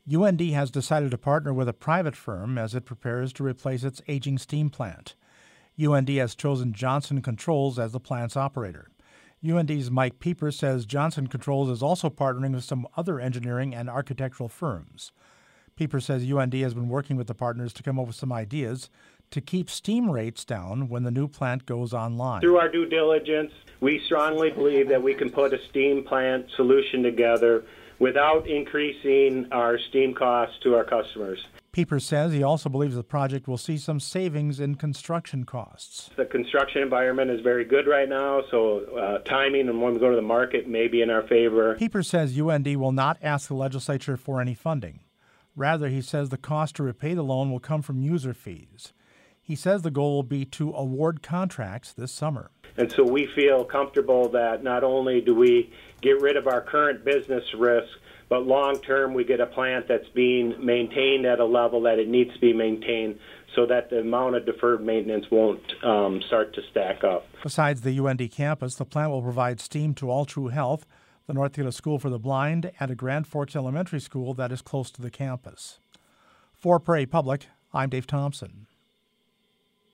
UND has decided to partner with a private firm as it prepares to replace its aging steam plant. UND has chosen Johnson Controls as the plant's operator. UND's Mike Pieper says Johnson Controls is also partnering with some other engineering and architectural firms. Pieper says UND has been working with the partners to come up with some ideas to keep steam rates down when the new plant goes online. Through our due diligence, we strongly believe that we can put a steam plant solution together without increasing our steam costs to our customers. Pieper says he also believes the project will see some savings in construction costs. The construction environment is very good right now, so timing and when we go to the market may be in our favor. Pieper says UND will not ask the legislature for any funding. Rather, he says the cost to repay the loan will come from user fees. He says the goal will be to award contracts this summer. And so we feel comfortable that not only do we get rid of our current business risk, but long-term we get a plant that's being maintained at a level that it needs to be maintained so that the amount of deferred maintenance won't start to stack up. Besides the UND campus, the plant will provide steam to All True Health, the North Dakota School for the Blind, and a Grand Forks Elementary School that is close to the campus. For Prairie Public, I'm Dave Thompson.